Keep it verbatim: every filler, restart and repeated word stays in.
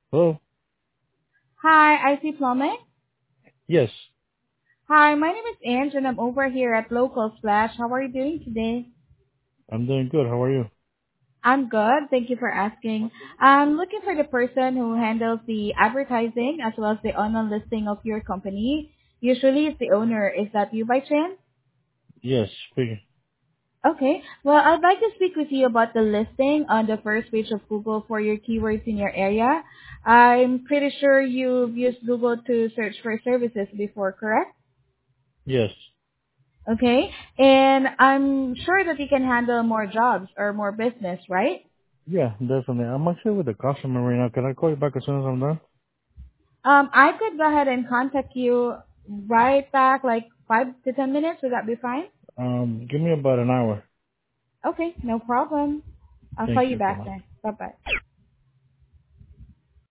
Hello? Hi, I C Plumbing. Yes, Hi, my name is Ange and I'm over here at Local Splash. How are you doing today? I'm doing good. How are you? I'm good. Thank you for asking. I'm looking for the person who handles the advertising as well as the online listing of your company. Usually it's the owner. Is that you by chance? Yes, speaking. Okay. Well, I'd like to speak with you about the listing on the first page of Google for your keywords in your area. I'm pretty sure you've used Google to search for services before, correct? Yes. Okay. And I'm sure that you can handle more jobs or more business, right? Yeah, definitely. I'm actually with a customer right now. Can I call you back as soon as I'm done? Um, I could go ahead and contact you right back, like five to ten minutes. Would that be fine? Um, give me about an hour. Okay, no problem. I'll call Thank you you. back Bye-bye. then. Bye bye.